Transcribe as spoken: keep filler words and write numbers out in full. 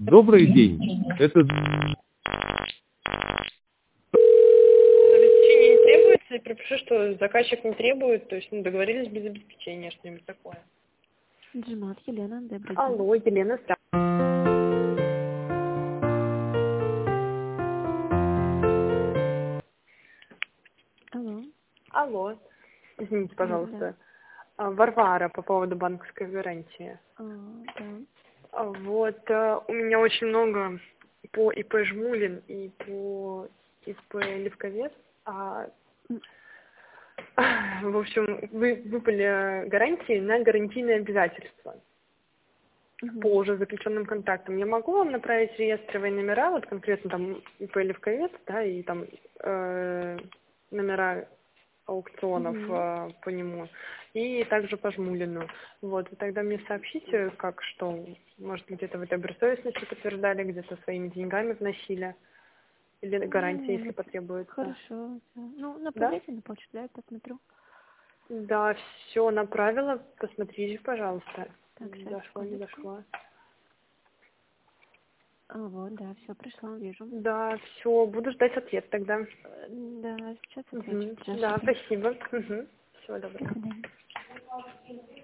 Добрый день. Это Обеспечение не требуется, и пропишу, что заказчик не требует, то есть ну, договорились без обеспечения, что-нибудь такое. Джимат, Елена, добрый день. Алло, Елена, здравствуйте. Алло. Алло, извините, Да, пожалуйста. А, Варвара по поводу банковской гарантии. А, да. А, Вот, а, у меня очень много по ИП Жмулин и по ИП Левковец. А, М. в общем, вы, выпали гарантии на гарантийные обязательства Мгм. по уже заключенным контрактам. Я могу вам направить реестровые номера, вот конкретно там ИП Левковец, да, и там э, номера аукционов Мгм. э, по нему, и также по Жмулину. Вот, и тогда мне сообщите, как, что, может, где-то вы добросовестностью подтверждали, где-то своими деньгами вносили, или гарантия, Ну, если нап- потребуется. Хорошо. Да. Ну, Да? направляйте на почту, да, я посмотрю. Да, все направила, посмотрите, пожалуйста. Так, сейчас, Дошло, не секундочку. дошло. А, вот, да, все, пришло, вижу. Да, все, буду ждать ответ тогда. Э, Да, сейчас отвечу. Мгм. Да, Здравствуйте. спасибо. Угу. Всего До доброго. свидания.